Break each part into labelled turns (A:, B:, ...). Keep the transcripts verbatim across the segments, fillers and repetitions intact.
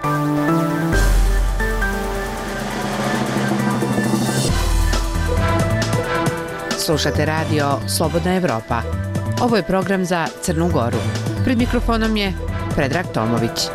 A: Slušate radio Slobodna Evropa. Ovo je program za Crnu Goru. Pred mikrofonom je Predrag Tomović.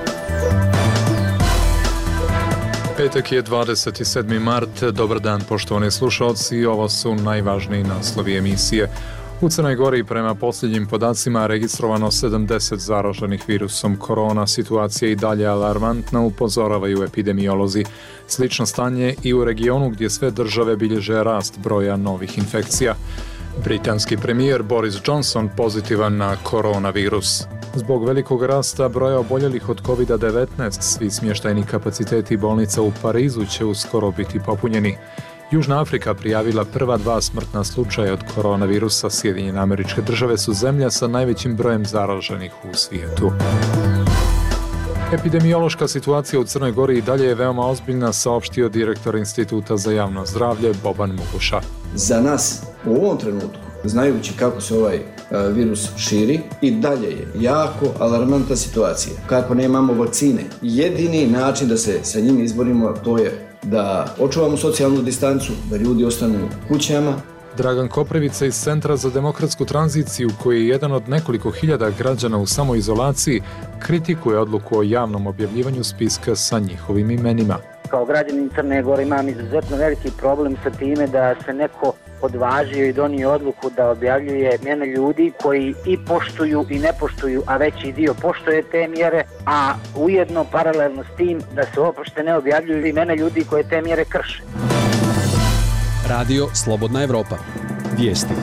B: Petak je dvadeset sedmi mart. Dobar dan, poštovani slušalci. Ovo su najvažniji naslovi emisije. U Crnoj Gori prema posljednjim podacima registrovano sedamdeset zaraženih virusom korona. Situacija je i dalje alarmantna, upozoravaju epidemiolozi. Slično stanje i u regionu gdje sve države bilježe rast broja novih infekcija. Britanski premijer Boris Johnson pozitivan na koronavirus. Zbog velikog rasta broja oboljelih od kovid devetnaest, svi smještajni kapaciteti bolnica u Parizu će uskoro biti popunjeni. Južna Afrika prijavila prva dva smrtna slučaja od koronavirusa. Sjedinjene Američke Države su zemlja sa najvećim brojem zaraženih u svijetu. Epidemiološka situacija u Crnoj Gori i dalje je veoma ozbiljna, saopštio direktor Instituta za javno zdravlje Boban Muguša.
C: Za nas u ovom trenutku, znajući kako se ovaj virus širi, i dalje je jako alarmantna situacija. Kako nemamo vakcine, jedini način da se sa njim izborimo to je da očuvamo socijalnu distancu, da ljudi ostanu u kućama.
B: Dragan Koprivica iz Centra za demokratsku tranziciju, koji je jedan od nekoliko hiljada građana u samoizolaciji, kritikuje odluku o javnom objavljivanju spiska sa njihovim imenima.
D: Kao građanin Crne Gore imam izuzetno veliki problem sa time da se neko odvažio i donio odluku da objavljuje imena ljudi koji i poštuju i ne poštuju, a veći dio poštuje te mjere, a ujedno paralelno s tim da se uopšte ne objavljuju imena ljudi koje te mjere krše.
E: Radio Slobodna Evropa. Vijesti.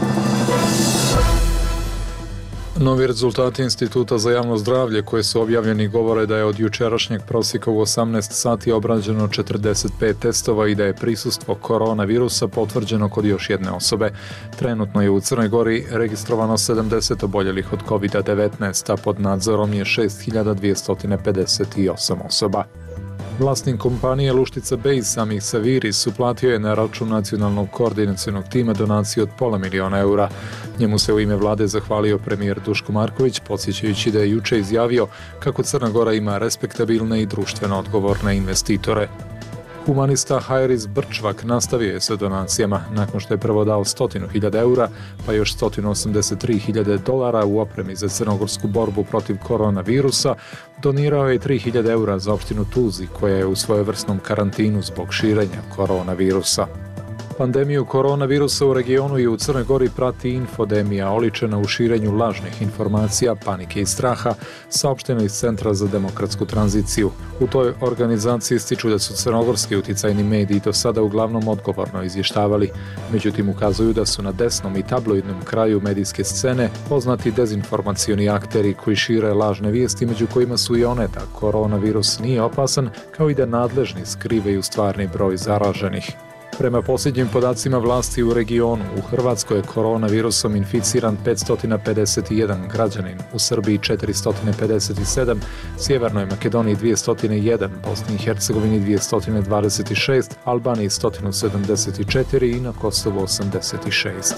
B: Novi rezultati Instituta za javno zdravlje koji su objavljeni govore da je od jučerašnjeg prosjeka u osamnaest sati obrađeno četrdeset pet testova i da je prisustvo koronavirusa potvrđeno kod još jedne osobe. Trenutno je u Crnoj Gori registrovano sedamdeset oboljelih od kovid devetnaest, a pod nadzorom je šest hiljada dvjesto pedeset osam osoba. Vlasnik kompanije Luštica Bej Samih Saviris uplatio je na račun nacionalnog koordinacionog tima donaciju od pola miliona eura. Njemu se u ime vlade zahvalio premijer Duško Marković, podsjećajući da je juče izjavio kako Crna Gora ima respektabilne i društveno odgovorne investitore. Humanista Hajris Brčvak nastavio je sa donacijama nakon što je prvo dao stotinu hiljada eura, pa još stotinu osamdeset tri hiljade dolara u opremi za crnogorsku borbu protiv koronavirusa. Donirao je tri hiljade eura za opštinu Tuzi, koja je u svojevrsnom karantinu zbog širenja koronavirusa. Pandemiju koronavirusa u regionu i u Crnoj Gori prati infodemija, oličena u širenju lažnih informacija, panike i straha, saopšteno iz Centra za demokratsku tranziciju. U toj organizaciji ističu da su crnogorski uticajni mediji do sada uglavnom odgovorno izvještavali. Međutim, ukazuju da su na desnom i tabloidnom kraju medijske scene poznati dezinformacioni akteri koji šire lažne vijesti, među kojima su i one da koronavirus nije opasan, kao i da nadležni skrivaju stvarni broj zaraženih. Prema posljednjim podacima vlasti u regionu, u Hrvatskoj je koronavirusom inficiran petsto pedeset jedan građanin, u Srbiji četiristo pedeset sedam, Sjevernoj Makedoniji dvjesto jedan, Bosni i Hercegovini dvjesto dvadeset šest, Albaniji sto sedamdeset četiri i na Kosovu osamdeset šest.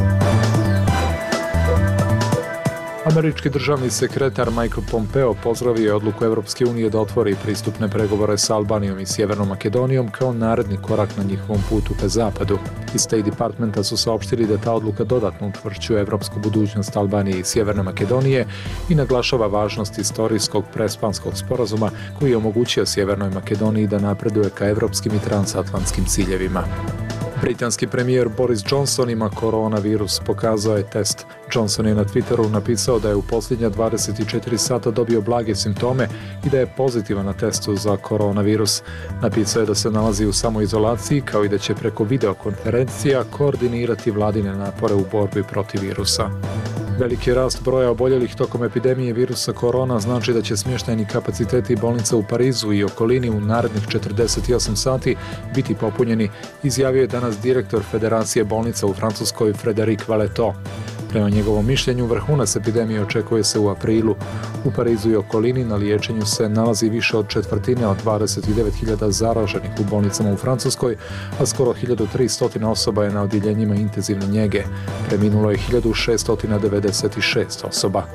B: Američki državni sekretar Michael Pompeo pozdravio je odluku Evropske unije da otvori pristupne pregovore sa Albanijom i Sjevernom Makedonijom kao naredni korak na njihovom putu ka zapadu. Iz State Departmenta su saopštili da ta odluka dodatno utvrđuje evropsku budućnost Albanije i Sjeverne Makedonije i naglašava važnost istorijskog prespanskog sporazuma koji je omogućio Sjevernoj Makedoniji da napreduje ka evropskim i transatlantskim ciljevima. Britanski premijer Boris Johnson ima koronavirus, pokazao je test. Johnson je na Twitteru napisao da je u posljednja dvadeset četiri sata dobio blage simptome i da je pozitivan na testu za koronavirus. Napisao je da se nalazi u samoizolaciji, kao i da će preko videokonferencija koordinirati vladine napore u borbi protiv virusa. Veliki rast broja oboljelih tokom epidemije virusa korona znači da će smještajni kapaciteti bolnica u Parizu i okolini u narednih četrdeset osam sati biti popunjeni, izjavio je danas direktor Federacije bolnica u Francuskoj Frédéric Vallotton. Prema njegovom mišljenju, vrhunac epidemije očekuje se u aprilu. U Parizu i okolini na liječenju se nalazi više od četvrtine od dvadeset devet hiljada zaraženih u bolnicama u Francuskoj, a skoro hiljadu tristo osoba je na odjeljenjima intenzivne njege. Preminulo je hiljadu šesto devedeset šest osoba.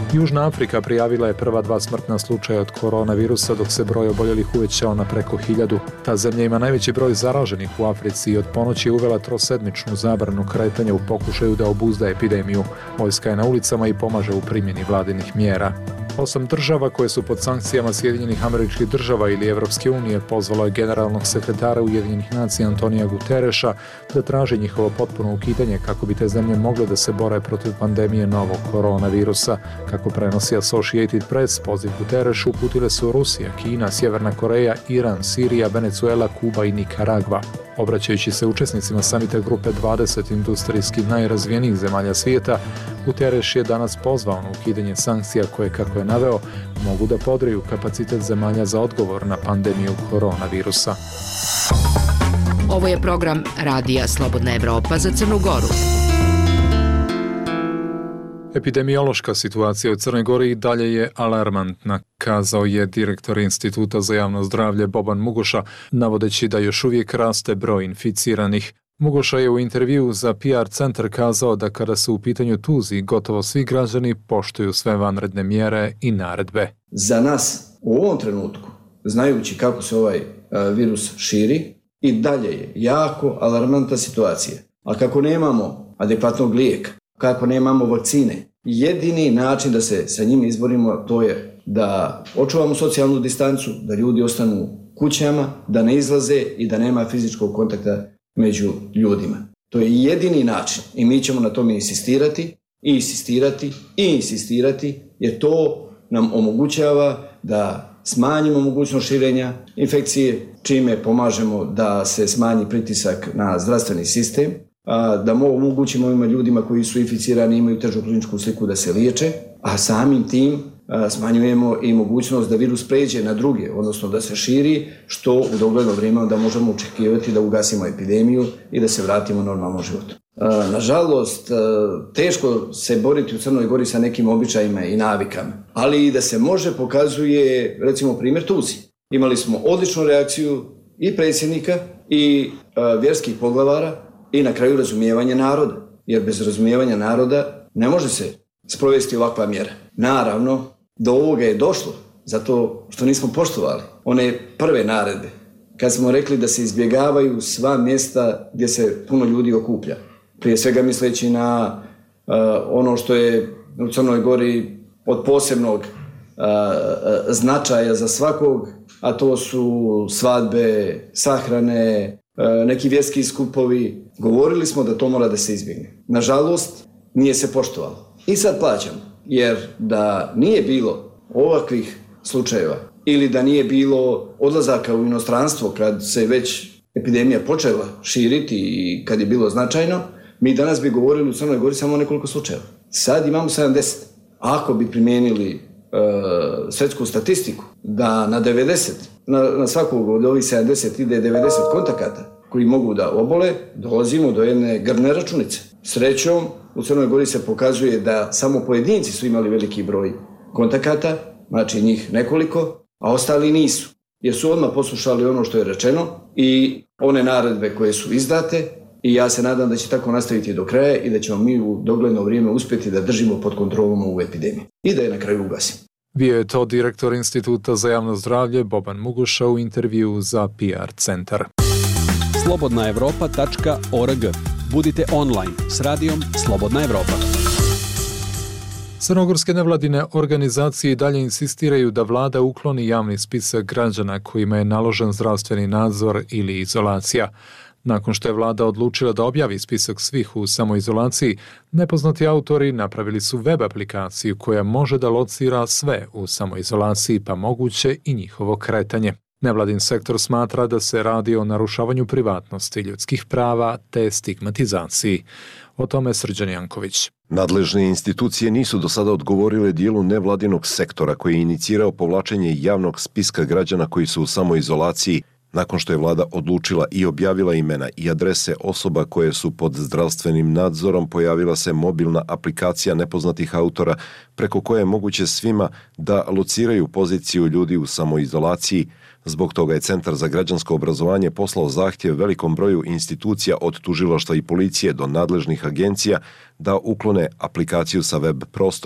B: Južna Afrika prijavila je prva dva smrtna slučaja od koronavirusa, dok se broj oboljelih uvećao na preko hiljadu. Ta zemlja ima najveći broj zaraženih u Africi i od ponoći je uvela trosedmičnu zabranu kretanja u pokušaju da obuzda epidemiju. Vojska je na ulicama i pomaže u primjeni vladinih mjera. Osam država koje su pod sankcijama Sjedinjenih Američkih Država ili Evropske unije pozvalo je generalnog sekretara Ujedinjenih nacija Antonija Gutereša da traži njihovo potpuno ukidanje kako bi te zemlje mogle da se bore protiv pandemije novog koronavirusa. Kako prenosi Associated Press, poziv Guterešu uputile su Rusija, Kina, Sjeverna Koreja, Iran, Sirija, Venezuela, Kuba i Nikaragva. Obraćajući se učesnicima samita grupe dvadeset industrijski najrazvijenijih zemalja svijeta, Guterres je danas pozvao na ukidanje sankcija koje, kako je naveo, mogu da podriju kapacitet zemalja za odgovor na pandemiju koronavirusa.
A: Ovo je program Radija Slobodna Evropa za Crnu Goru.
B: Epidemiološka situacija u Crnoj Gori i dalje je alarmantna, kazao je direktor Instituta za javno zdravlje Boban Mugoša, navodeći da još uvijek raste broj inficiranih. Mugoša je u intervjuu za P R centar kazao da kada su u pitanju tuzi, gotovo svi građani poštuju sve vanredne mjere i naredbe.
C: Za nas u ovom trenutku, znajući kako se ovaj virus širi, i dalje je jako alarmantna situacija. A kako nemamo adekvatnog lijeka, kako nemamo vakcine, jedini način da se sa njim izborimo to je da očuvamo socijalnu distancu, da ljudi ostanu kućama, da ne izlaze i da nema fizičkog kontakta među ljudima. To je jedini način i mi ćemo na tome insistirati i insistirati i insistirati jer to nam omogućava da smanjimo mogućnost širenja infekcije, čime pomažemo da se smanji pritisak na zdravstveni sistem, da omogućimo ovima ljudima koji su inficirani i imaju težu kliničku sliku da se liječe, a samim tim smanjujemo i mogućnost da virus pređe na druge, odnosno da se širi, što u dogledno vrijeme da možemo očekivati da ugasimo epidemiju i da se vratimo normalnom životu. Nažalost, teško se boriti u Crnoj Gori sa nekim običajima i navikama, ali i da se može pokazuje, recimo, primjer tuzi. Imali smo odličnu reakciju i predsjednika i vjerskih poglavara i na kraju razumijevanje naroda, jer bez razumijevanja naroda ne može se sprovesti ovakva mjera. Naravno, do ovoga je došlo zato što nismo poštovali one prve naredbe, kad smo rekli da se izbjegavaju sva mjesta gdje se puno ljudi okuplja. Prije svega misleći na uh, ono što je u Crnoj Gori od posebnog uh, značaja za svakog, a to su svadbe, sahrane, uh, neki vjerski skupovi. Govorili smo da to mora da se izbjegne. Nažalost, nije se poštovalo. I sad plaćamo, jer da nije bilo ovakvih slučajeva ili da nije bilo odlazaka u inostranstvo kad se već epidemija počela širiti i kad je bilo značajno, mi danas bi govorili u Crnoj Gori samo o nekoliko slučajeva. Sad imamo sedamdeset. Ako bi primijenili e, svjetsku statistiku da na devedeset, na, na svakog od ovih sedamdeset ide devedeset kontakata koji mogu da obole, dolazimo do jedne grdne računice. Srećom, u Crnoj Gori se pokazuje da samo pojedinci su imali veliki broj kontakata, znači njih nekoliko, a ostali nisu. Jer su odmah poslušali ono što je rečeno i one naredbe koje su izdate i ja se nadam da će tako nastaviti do kraja i da ćemo mi u dogledno vrijeme uspjeti da držimo pod kontrolom ovu epidemiju i da je na kraju ugasimo.
B: Bio je to direktor Instituta za javno zdravlje Boban Mugoša u intervjuu za P R centar.
E: slobodna evropa tačka org. Budite online s radijom Slobodna Evropa.
B: Crnogorske nevladine organizacije dalje insistiraju da vlada ukloni javni spisak građana kojima je naložen zdravstveni nadzor ili izolacija. Nakon što je vlada odlučila da objavi spisak svih u samoizolaciji, nepoznati autori napravili su web aplikaciju koja može da locira sve u samoizolaciji, pa moguće i njihovo kretanje. Nevladin sektor smatra da se radi o narušavanju privatnosti, ljudskih prava te stigmatizaciji. O tome Srđan Janković.
F: Nadležne institucije nisu do sada odgovorile dijelu nevladinog sektora koji je inicirao povlačenje javnog spiska građana koji su u samoizolaciji, nakon što je vlada odlučila i objavila imena i adrese osoba koje su pod zdravstvenim nadzorom, pojavila se mobilna aplikacija nepoznatih autora preko koje je moguće svima da lociraju poziciju ljudi u samoizolaciji. Zbog toga je Centar za građansko obrazovanje poslao zahtjev velikom broju institucija od tužilaštva i policije do nadležnih agencija da uklone aplikaciju sa web prostora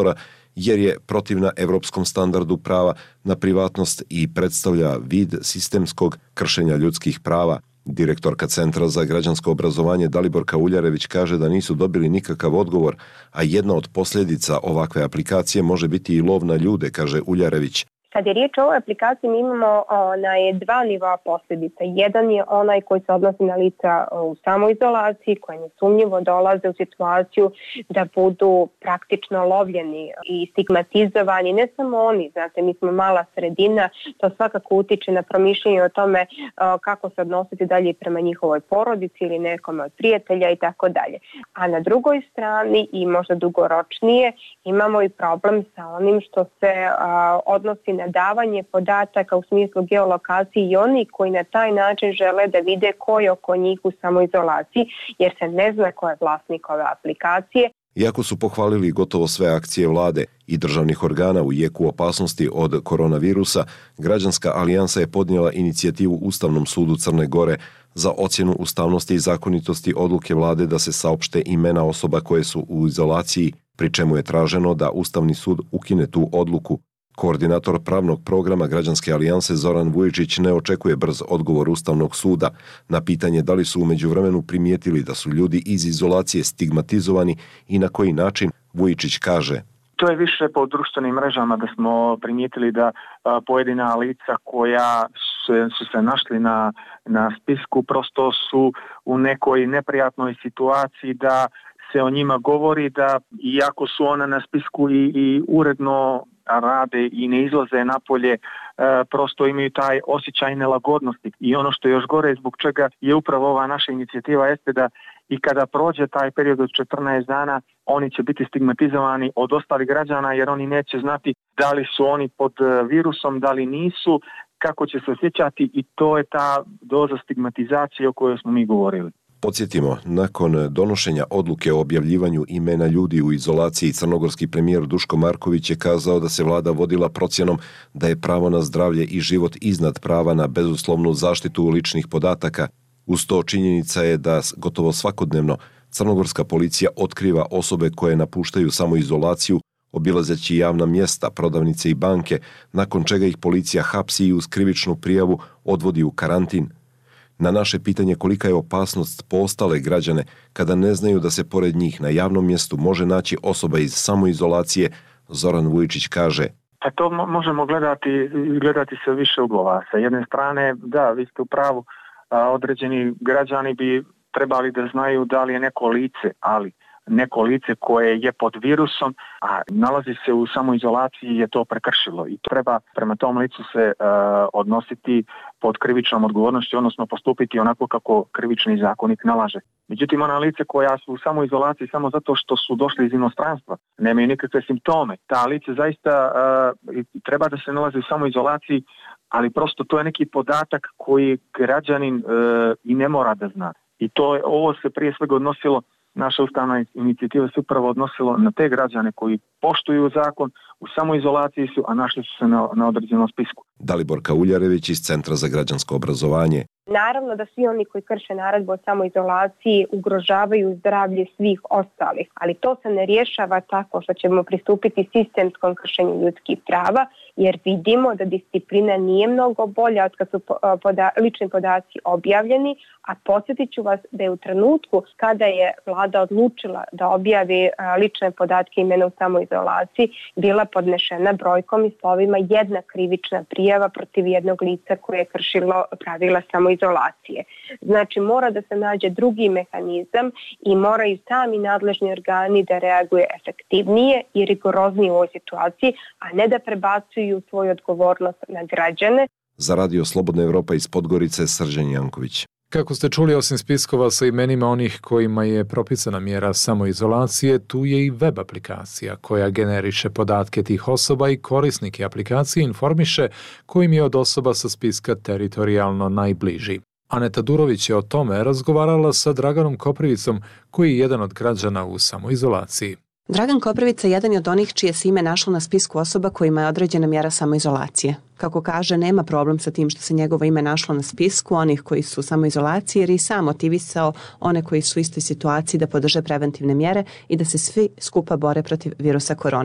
F: jer je protivna evropskom standardu prava na privatnost i predstavlja vid sistemskog kršenja ljudskih prava. Direktorka Centra za građansko obrazovanje Daliborka Uljarević kaže da nisu dobili nikakav odgovor, a jedna od posljedica ovakve aplikacije može biti i lov na ljude, kaže Uljarević.
G: Kad je riječ o ovoj aplikaciji, mi imamo onaj dva nivoa posljedica. Jedan je onaj koji se odnosi na lica u samoizolaciji, koji nesumnjivo dolaze u situaciju da budu praktično lovljeni i stigmatizovani. Ne samo oni, znate, mi smo mala sredina, to svakako utiče na promišljanje o tome kako se odnositi dalje prema njihovoj porodici ili nekome od prijatelja i tako dalje. A na drugoj strani i možda dugoročnije imamo i problem sa onim što se odnosi na davanje podataka u smislu geolokacije i oni koji na taj način žele da vide ko je oko njih u samoizolaciji, jer se ne zna ko je vlasnik ove aplikacije.
F: Iako su pohvalili gotovo sve akcije vlade i državnih organa u jeku opasnosti od koronavirusa, Građanska alijansa je podnijela inicijativu Ustavnom sudu Crne Gore za ocjenu ustavnosti i zakonitosti odluke vlade da se saopšte imena osoba koje su u izolaciji, pri čemu je traženo da Ustavni sud ukine tu odluku. Koordinator pravnog programa Građanske alijanse Zoran Vujičić ne očekuje brz odgovor Ustavnog suda na pitanje da li su u međuvremenu primijetili da su ljudi iz izolacije stigmatizovani i na koji način. Vujičić kaže:
H: To je više po društvenim mrežama da smo primijetili da a, pojedina lica koja su, su se našli na, na spisku prosto su u nekoj neprijatnoj situaciji da se o njima govori, da iako su ona na spisku i, i uredno rade i ne izlaze napolje, e, prosto imaju taj osjećaj nelagodnosti. I ono što je još gore, zbog čega je upravo ova naša inicijativa, jeste da i kada prođe taj period od četrnaest dana, oni će biti stigmatizovani od ostalih građana, jer oni neće znati da li su oni pod virusom, da li nisu, kako će se osjećati, i to je ta doza stigmatizacije o kojoj smo mi govorili.
F: Podsjetimo, nakon donošenja odluke o objavljivanju imena ljudi u izolaciji, crnogorski premijer Duško Marković je kazao da se vlada vodila procjenom da je pravo na zdravlje i život iznad prava na bezuslovnu zaštitu ličnih podataka. Uz to činjenica je da gotovo svakodnevno crnogorska policija otkriva osobe koje napuštaju samoizolaciju, obilazeći javna mjesta, prodavnice i banke, nakon čega ih policija hapsi i uz krivičnu prijavu odvodi u karantin. Na naše pitanje kolika je opasnost po ostale građane kada ne znaju da se pored njih na javnom mjestu može naći osoba iz samoizolacije, Zoran Vujičić kaže:
H: A to možemo gledati, gledati se više uglova. Sa jedne strane, da, vi ste u pravu, određeni građani bi trebali da znaju da li je neko lice, ali neko lice koje je pod virusom, a nalazi se u samoizolaciji, je to prekršilo i treba prema tom licu se uh, odnositi pod krivičnom odgovornošću, odnosno postupiti onako kako krivični zakonik nalaže. Međutim, ona lice koja su u samoizolaciji samo zato što su došli iz inostranstva, nemaju nikakve simptome, ta lice zaista uh, treba da se nalaze u samoizolaciji, ali prosto to je neki podatak koji građanin uh, i ne mora da zna. I to je, ovo se prije svega odnosilo, naša ustavna inicijativa se upravo odnosilo na te građane koji poštuju zakon, u samoizolaciji su, a našli su se na, na određenom spisku.
F: Daliborka Uljarević iz Centra za građansko obrazovanje.
G: Naravno da svi oni koji krše naredbu o samoizolaciji ugrožavaju zdravlje svih ostalih, ali to se ne rješava tako što ćemo pristupiti sistemskom kršenju ljudskih prava, jer vidimo da disciplina nije mnogo bolja od kad su poda, lični podaci objavljeni, a podsjetit ću vas da je u trenutku kada je vlada odlučila da objavi lične podatke imena u samoizolaciji, bila podnešena brojkom i slovima jedna krivična prijava protiv jednog lica koje je kršilo pravila samoizolacije. Znači mora da se nađe drugi mehanizam i moraju sami nadležni organi da reaguju efektivnije i rigoroznije u ovoj situaciji, a ne da prebacuju svoju odgovornost na građane.
F: Za Radio Slobodna Evropa iz Podgorice, Srđan Janković.
B: Kako ste čuli, osim spiskova sa imenima onih kojima je propisana mjera samoizolacije, tu je i web aplikacija koja generiše podatke tih osoba i korisnike aplikacije informiše kojim je od osoba sa spiska teritorijalno najbliži. Aneta Durović je o tome razgovarala sa Draganom Koprivicom, koji je jedan od građana u samoizolaciji.
I: Dragan Koprivica je jedan od onih čije se ime našlo na spisku osoba kojima je određena mjera samoizolacije. Kako kaže, nema problem sa tim što se njegovo ime našlo na spisku onih koji su u samoizolaciji, jer je i sam motivisao one koji su u istoj situaciji da podrže preventivne mjere i da se svi skupa bore protiv virusa korona.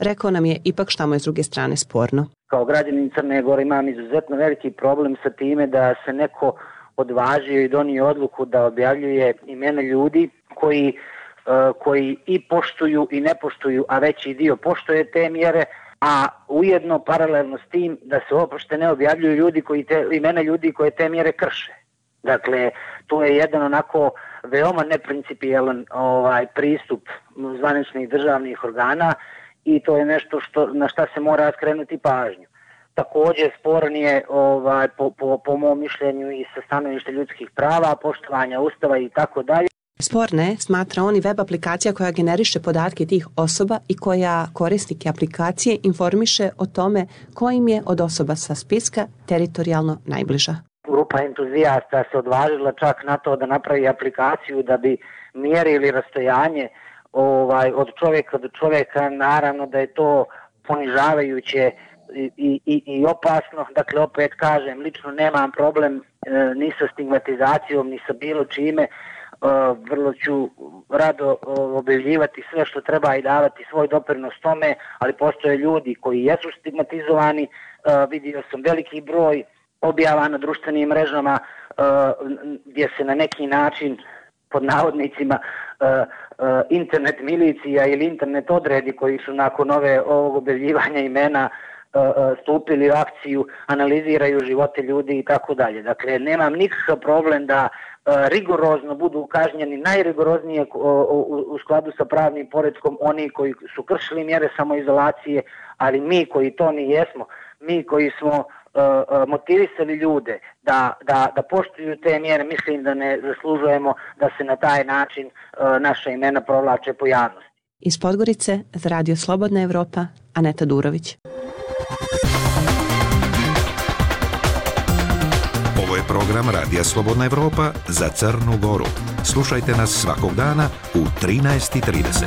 I: rekao nam je ipak šta mu je s druge strane sporno.
D: Kao građanin Crne Gore imam izuzetno veliki problem sa time da se neko odvažio i donio odluku da objavljuje imena ljudi koji, uh, koji i poštuju i ne poštuju, a veći dio poštuje te mjere, a ujedno paralelno s tim da se uopšte ne objavljuju ljudi koji te, imena ljudi koje te mjere krše. Dakle, to je jedan onako veoma neprincipijelan ovaj, pristup zvaničnih državnih organa i to je nešto što, na šta se mora skrenuti pažnju. Također sporan je ovaj, po, po, po mom mišljenju i sa stanovišta ljudskih prava, poštovanja ustava i tako dalje.
I: Sporne smatra on i web aplikacija koja generiše podatke tih osoba i koja korisnike aplikacije informiše o tome ko im je od osoba sa spiska teritorijalno najbliža.
D: Grupa entuzijasta se odvažila čak na to da napravi aplikaciju da bi mjerili rastojanje ovaj, od čovjeka do čovjeka. Naravno da je to ponižavajuće i, i, i opasno. Dakle, opet kažem, lično nemam problem e, ni sa stigmatizacijom, ni sa bilo čime. Uh, vrlo ću rado uh, objavljivati sve što treba i davati svoj doprinos tome, ali postoje ljudi koji jesu stigmatizovani. Uh, vidio sam veliki broj objava na društvenim mrežama uh, gdje se na neki način pod navodnicima uh, uh, internet milicija ili internet odredi koji su nakon ove ovog objavljivanja imena uh, stupili u akciju, analiziraju živote ljudi i tako dalje. Dakle, nemam nikakav problem da rigorozno budu kažnjeni, najrigoroznije u skladu sa pravnim poretkom oni koji su kršili mjere samoizolacije, ali mi koji to ni jesmo, mi koji smo motivisali ljude da, da, da poštuju te mjere, mislim da ne zaslužujemo da se na taj način naša imena provlače po javnosti.
I: Iz Podgorice za Radio Slobodna Evropa, Aneta Durović.
J: Ovo je program Radija Slobodna Evropa za Crnu Goru. Slušajte nas svakog dana u trinaest i trideset.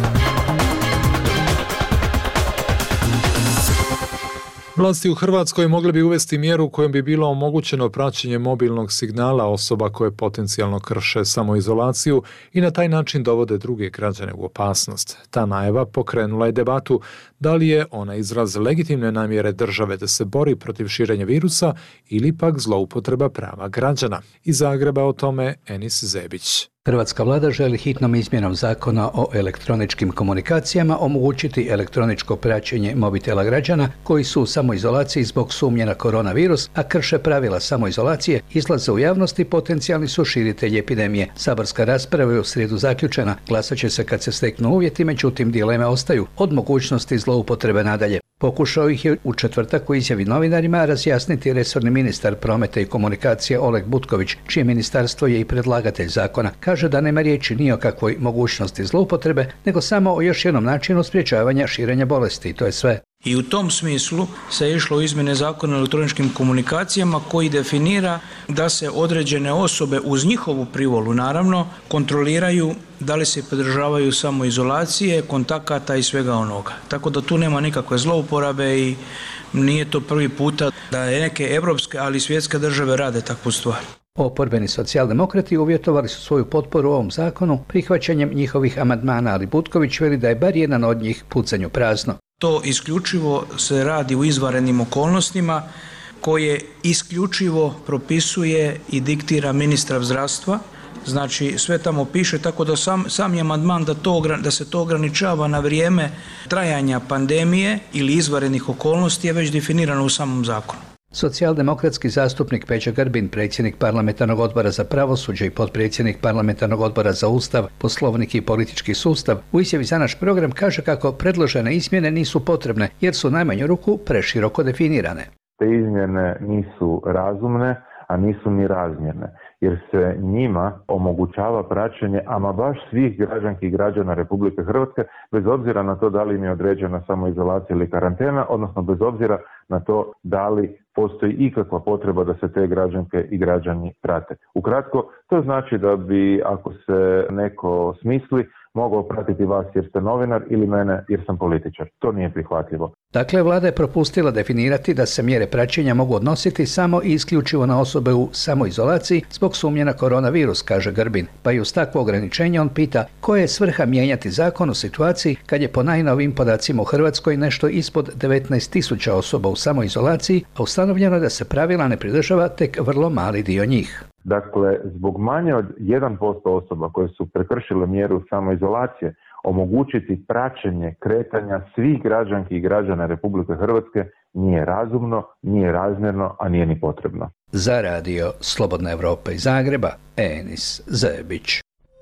B: Vlasti u Hrvatskoj mogle bi uvesti mjeru kojom bi bilo omogućeno praćenje mobilnog signala osoba koje potencijalno krše samoizolaciju i na taj način dovode druge građane u opasnost. Ta najava pokrenula je debatu da li je ona izraz legitimne namjere države da se bori protiv širenja virusa ili pak zloupotreba prava građana. Iz Zagreba o tome Enis Zebić.
K: Hrvatska vlada želi hitnom izmjenom zakona o elektroničkim komunikacijama omogućiti elektroničko praćenje mobitela građana koji su u samoizolaciji zbog sumnje na koronavirus, a krše pravila samoizolacije, izlaze u javnost i potencijalni su širitelji epidemije. Saborska rasprava je u srijedu zaključena. Glasat će se kad se steknu uvjeti, međutim dileme ostaju od mogućnosti zloupotrebe nadalje. Pokušao ih je u četvrtak u izjavi novinarima razjasniti resorni ministar prometa i komunikacije Oleg Butković, čije ministarstvo je i predlagatelj zakona. Kaže da nema riječi ni o kakvoj mogućnosti zloupotrebe, nego samo o još jednom načinu sprječavanja širenja bolesti. To je sve.
L: I u tom smislu se išlo u izmjene zakona o elektroničkim komunikacijama koji definira da se određene osobe uz njihovu privolu naravno kontroliraju da li se pridržavaju samoizolacije, kontakata i svega onoga. Tako da tu nema nikakve zlouporabe i nije to prvi puta da neke evropske, ali i svjetske države rade takvu stvar.
K: Oporbeni socijaldemokrati uvjetovali su svoju potporu ovom zakonu prihvaćanjem njihovih amandmana, ali Butković veli da je bar jedan od njih pucanju prazno.
L: To isključivo se radi u izvanrednim okolnostima koje isključivo propisuje i diktira ministar zdravstva. Znači sve tamo piše, tako da sam, sam je amandman da, to, da se to ograničava na vrijeme trajanja pandemije ili izvanrednih okolnosti je već definirano u samom zakonu.
K: Socijaldemokratski zastupnik Peđa Grbin, predsjednik parlamentarnog odbora za pravosuđe i potpredsjednik parlamentarnog odbora za Ustav, Poslovnik i politički sustav, u izjavi za naš program kaže kako predložene izmjene nisu potrebne jer su najmanju ruku preširoko definirane.
M: Te izmjene nisu razumne, a nisu ni razmjerne, jer se njima omogućava praćenje ama baš svih građanki i građana Republike Hrvatske, bez obzira na to da li im je određena samoizolacija ili karantena, odnosno bez obzira na to da li postoji ikakva potreba da se te građanke i građani prate. Ukratko, to znači da bi, ako se neko smisli, mogao pratiti vas jer ste novinar ili mene jer sam političar. To nije prihvatljivo.
K: Dakle, vlada je propustila definirati da se mjere praćenja mogu odnositi samo i isključivo na osobe u samoizolaciji zbog sumnje na koronavirus, kaže Grbin. Pa i uz takvo ograničenje on pita koja je svrha mijenjati zakon u situaciji kad je po najnovijim podacima u Hrvatskoj nešto ispod devetnaest tisuća osoba u samoizolaciji, a ustanovljeno da se pravila ne pridržava tek vrlo mali dio njih.
M: Dakle, zbog manje od jedan posto osoba koje su prekršile mjeru samoizolacije, omogućiti praćenje kretanja svih građanki i građana Republike Hrvatske nije razumno, nije razmjerno, a nije ni potrebno.
K: Za radio Slobodna Evropa iz Zagreba, Enis Zebić.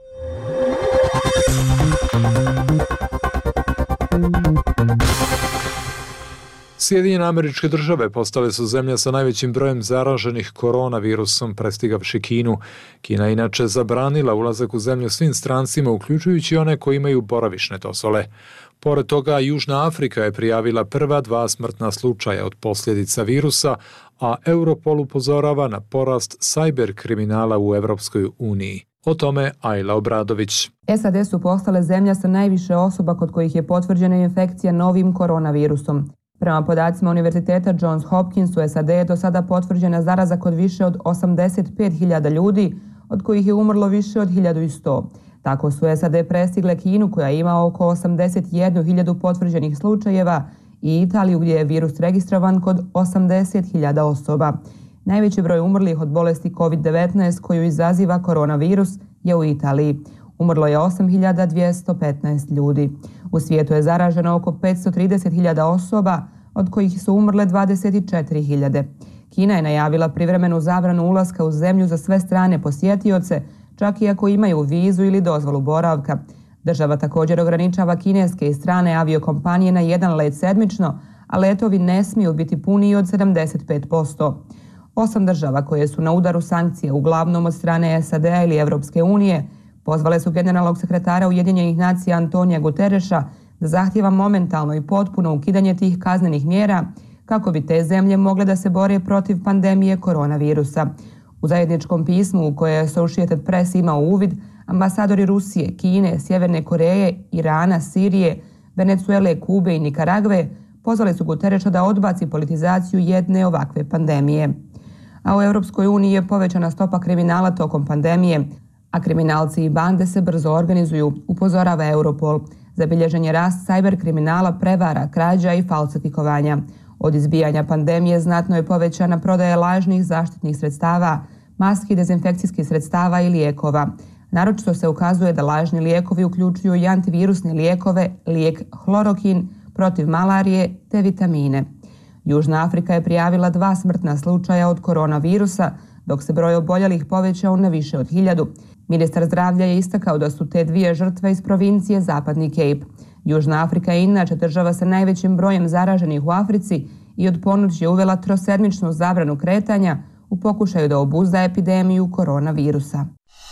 B: Sjedinjene Američke Države postale su zemlja sa najvećim brojem zaraženih koronavirusom, prestigavši Kinu. Kina inače zabranila ulazak u zemlju svim strancima, uključujući one koji imaju boravišne dozvole. Pored toga, Južna Afrika je prijavila prva dva smrtna slučaja od posljedica virusa, a Europol upozorava na porast sajber kriminala u Evropskoj uniji. O tome Ajla Obradović.
N: S A D su postale zemlja sa najviše osoba kod kojih je potvrđena infekcija novim koronavirusom. Prema podacima Univerziteta Johns Hopkins u S A D je do sada potvrđena zaraza kod više od osamdeset pet hiljada ljudi, od kojih je umrlo više od hiljadu sto. Tako su S A D prestigle Kinu koja ima oko osamdeset jednu hiljadu potvrđenih slučajeva i Italiju gdje je virus registrovan kod osamdeset hiljada osoba. Najveći broj umrlih od bolesti kovid devetnaest koju izaziva koronavirus je u Italiji. Umrlo je osam hiljada dvjesto petnaest ljudi. U svijetu je zaraženo oko petsto trideset hiljada osoba, od kojih su umrle dvadeset četiri hiljade. Kina je najavila privremenu zabranu ulaska u zemlju za sve strane posjetioce, čak i ako imaju vizu ili dozvolu boravka. Država također ograničava kineske i strane aviokompanije na jedan let sedmično, a letovi ne smiju biti puniji od sedamdeset pet posto. Osam država koje su na udaru sankcija, uglavnom od strane S A D-a ili Evropske unije, pozvale su generalnog sekretara Ujedinjenih nacija Antonija Gutereša da zahtijeva momentalno i potpuno ukidanje tih kaznenih mjera kako bi te zemlje mogle da se bore protiv pandemije koronavirusa. U zajedničkom pismu u koje je Associated Press imao uvid, ambasadori Rusije, Kine, Sjeverne Koreje, Irana, Sirije, Venecuele, Kube i Nikaragve pozvali su Gutereša da odbaci politizaciju jedne ovakve pandemije. A u Europskoj uniji je povećana stopa kriminala tokom pandemije, a kriminalci i bande se brzo organizuju, upozorava Europol. Zabilježen je rast sajber kriminala, prevara, krađa i falsifikovanja. Od izbijanja pandemije znatno je povećana prodaja lažnih zaštitnih sredstava, maski, dezinfekcijskih sredstava i lijekova. Naročito se ukazuje da lažni lijekovi uključuju i antivirusne lijekove, lijek hlorokin protiv malarije te vitamine. Južna Afrika je prijavila dva smrtna slučaja od koronavirusa, dok se broj oboljelih povećao na više od hiljadu. Ministar zdravlja je istakao da su te dvije žrtve iz provincije Zapadni Cape. Južna Afrika je inače država sa najvećim brojem zaraženih u Africi i od ponoći je uvela trosedmičnu zabranu kretanja u pokušaju da obuzda epidemiju koronavirusa.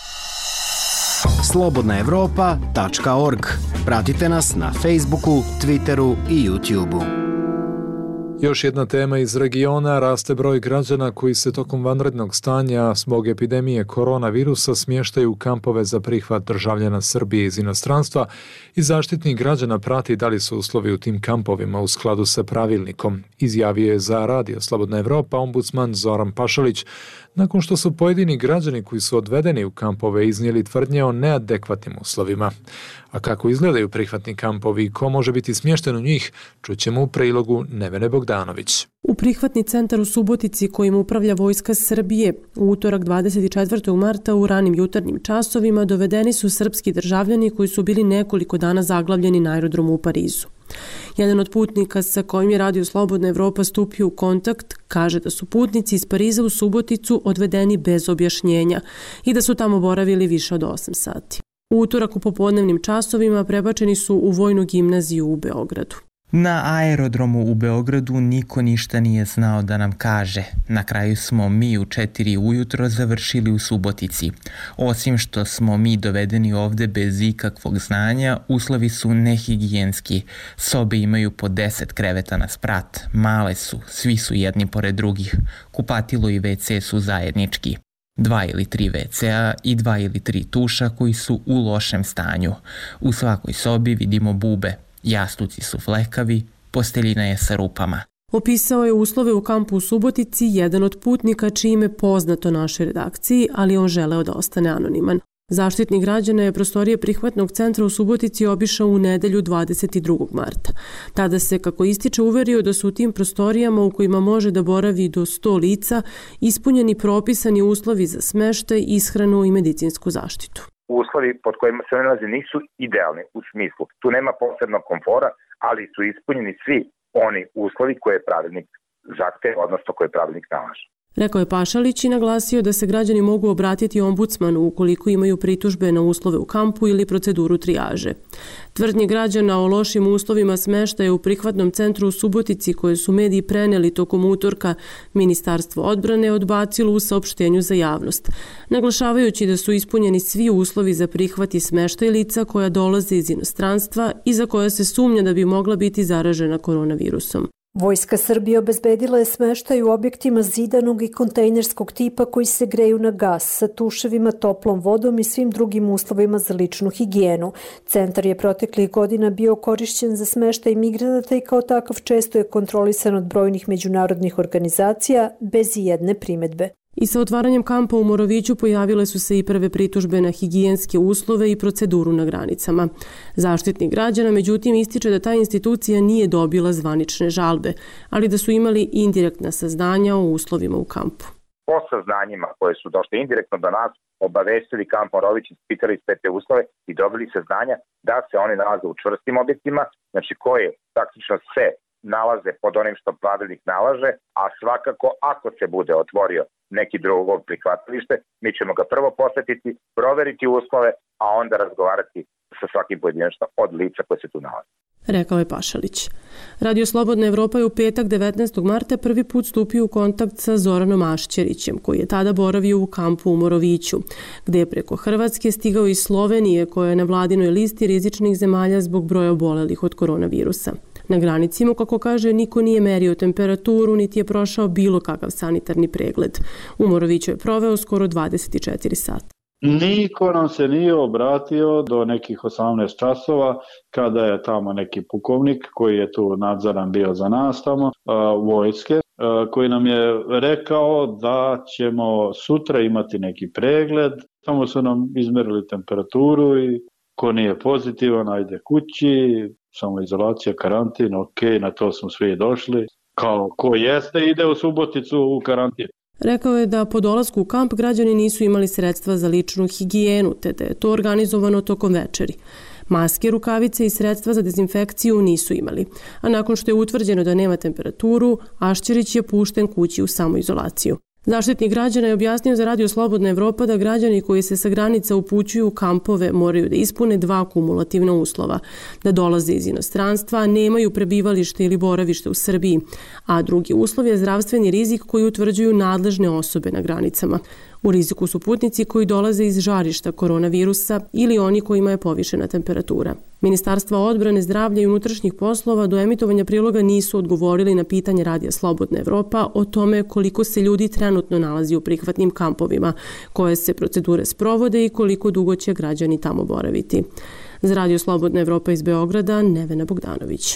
O: slobodna evropa tačka org. Pratite nas na Facebooku, Twitteru i YouTubeu.
B: Još jedna tema iz regiona, raste broj građana koji se tokom vanrednog stanja zbog epidemije koronavirusa smještaju u kampove za prihvat državljana Srbije iz inostranstva i Zaštitnik građana prati da li su uslovi u tim kampovima u skladu sa pravilnikom, izjavio je za radio Slobodna Evropa ombudsman Zoran Pašalić, nakon što su pojedini građani koji su odvedeni u kampove iznijeli tvrdnje o neadekvatnim uslovima. A kako izgledaju prihvatni kampovi i ko može biti smješten u njih, čućemo u prilogu Nevene Bogdanović.
P: U prihvatni centar u Subotici kojim upravlja Vojska Srbije u utorak dvadeset četvrtog marta u ranim jutarnjim časovima dovedeni su srpski državljani koji su bili nekoliko dana zaglavljeni na aerodromu u Parizu. Jedan od putnika sa kojim je radio Slobodna Evropa stupio u kontakt kaže da su putnici iz Pariza u Suboticu odvedeni bez objašnjenja i da su tamo boravili više od osam sati. U utorak u popodnevnim časovima prebačeni su u Vojnu gimnaziju u Beogradu.
Q: Na aerodromu u Beogradu niko ništa nije znao da nam kaže. Na kraju smo mi u četiri ujutro završili u Subotici. Osim što smo mi dovedeni ovde bez ikakvog znanja, uslovi su nehigijenski. Sobe imaju po deset kreveta na sprat, male su, svi su jedni pored drugih. Kupatilo i ve ce su zajednički. Dva ili tri ve cea i dva ili tri tuša koji su u lošem stanju. U svakoj sobi vidimo bube, jastuci su flekavi, posteljina je sa rupama.
P: Opisao je uslove u kampu u Subotici jedan od putnika čije ime poznato našoj redakciji, ali on želeo da ostane anoniman. Zaštitnik građana je prostorije prihvatnog centra u Subotici obišao u nedelju dvadeset drugog marta. Tada se, kako ističe, uverio da su u tim prostorijama u kojima može da boravi do sto lica ispunjeni propisani uslovi za smeštaj, ishranu i medicinsku zaštitu.
R: Uslovi pod kojima se oni nalaze nisu idealni u smislu. Tu nema posebnog komfora, ali su ispunjeni svi oni uslovi koje je pravilnik zahteva, odnosno koje je pravilnik nalaže.
P: Rekao je Pašalić i naglasio da se građani mogu obratiti ombudsmanu ukoliko imaju pritužbe na uslove u kampu ili proceduru trijaže. Tvrdnje građana o lošim uslovima smeštaja u prihvatnom centru u Subotici koje su mediji preneli tokom utorka, Ministarstvo odbrane odbacilo u saopštenju za javnost, naglašavajući da su ispunjeni svi uslovi za prihvat i smeštaj lica koja dolaze iz inostranstva i za koja se sumnja da bi mogla biti zaražena koronavirusom.
S: Vojska Srbije obezbedila je smeštaj u objektima zidanog i kontejnerskog tipa koji se greju na gas sa tuševima, toplom vodom i svim drugim uslovima za ličnu higijenu. Centar je proteklih godina bio korišćen za smeštaj migranata i kao takav često je kontrolisan od brojnih međunarodnih organizacija bez ijedne primedbe.
P: I sa otvaranjem kampa u Moroviću pojavile su se i prve pritužbe na higijenske uslove i proceduru na granicama. Zaštitnik građana, međutim, ističe da ta institucija nije dobila zvanične žalbe, ali da su imali indirektna saznanja o uslovima u kampu.
R: Po saznanjima koje su došle indirektno do nas, obavestili kamp Morović, ispitali sve te uslove i dobili saznanja da se oni nalaze u čvrstim objektima, znači koje praktično sve nalaze pod onim što pravilnik nalaže, a svakako ako se bude otvorio neki drugog prihvatilište, mi ćemo ga prvo posetiti, proveriti uslove, a onda razgovarati sa svakim pojedinačno od lica koje se tu nalaze.
P: Rekao je Pašalić. Radio Slobodna Evropa je u petak devetnaestog marta prvi put stupio u kontakt sa Zoranom Ašćerićem, koji je tada boravio u kampu u Moroviću, gde je preko Hrvatske stigao iz Slovenije, koja je na vladinoj listi rizičnih zemalja zbog broja obolelih od koronavirusa. Na granicima, kako kaže, niko nije merio temperaturu, niti je prošao bilo kakav sanitarni pregled. U Moroviću je proveo skoro dvadeset četiri sata.
T: Niko nam se nije obratio do nekih osamnaest časova kada je tamo neki pukovnik koji je tu nadzoran bio za nas tamo, vojske, koji nam je rekao da ćemo sutra imati neki pregled. Tamo su nam izmerili temperaturu i ko nije pozitivan, ajde kući, samoizolacija, karantin, ok, na to smo svi došli. Kao ko jeste, ide u Suboticu u karantin.
P: Rekao je da po dolasku u kamp građani nisu imali sredstva za ličnu higijenu, te da je to organizovano tokom večeri. Maske, rukavice i sredstva za dezinfekciju nisu imali, a nakon što je utvrđeno da nema temperaturu, Ašćerić je pušten kući u samoizolaciju. Zaštitnik građana je objasnio za Radio Slobodna Evropa da građani koji se sa granica upućuju u kampove moraju da ispune dva kumulativna uslova, da dolaze iz inostranstva, nemaju prebivalište ili boravište u Srbiji, a drugi uslov je zdravstveni rizik koji utvrđuju nadležne osobe na granicama. U riziku su putnici koji dolaze iz žarišta koronavirusa ili oni kojima je povišena temperatura. Ministarstva odbrane, zdravlja i unutrašnjih poslova do emitovanja priloga nisu odgovorili na pitanje Radija Slobodna Evropa o tome koliko se ljudi trenutno nalazi u prihvatnim kampovima, koje se procedure sprovode i koliko dugo će građani tamo boraviti. Za Radio Slobodna Evropa iz Beograda, Nevena Bogdanović.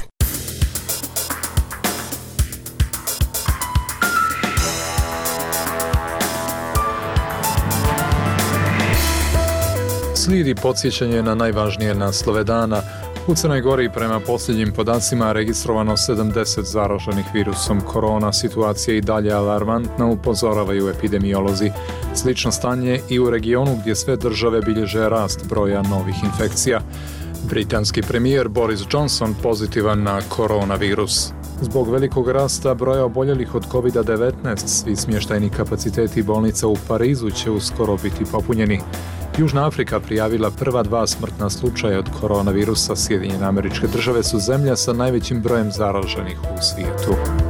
B: Slijedi podsjećanje na najvažnije naslove dana. U Crnoj Gori prema posljednjim podacima registrovano sedamdeset zaraženih virusom korona. Situacija je i dalje alarmantna, upozoravaju epidemiolozi. Slično stanje i u regionu gdje sve države bilježe rast broja novih infekcija. Britanski premijer Boris Johnson pozitivan na koronavirus. Zbog velikog rasta broja oboljelih od kovid devetnaest, svi smještajni kapaciteti bolnica u Parizu će uskoro biti popunjeni. Južna Afrika prijavila prva dva smrtna slučaja od koronavirusa. Sjedinjene Američke Države su zemlja sa najvećim brojem zaraženih u svijetu.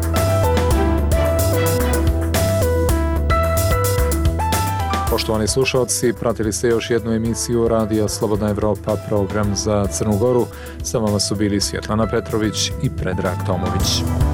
B: Poštovani slušalci, pratili ste još jednu emisiju Radija Slobodna Evropa, program za Crnu Goru. Sa vama su bili Svjetlana Petrović i Predrag Tomović.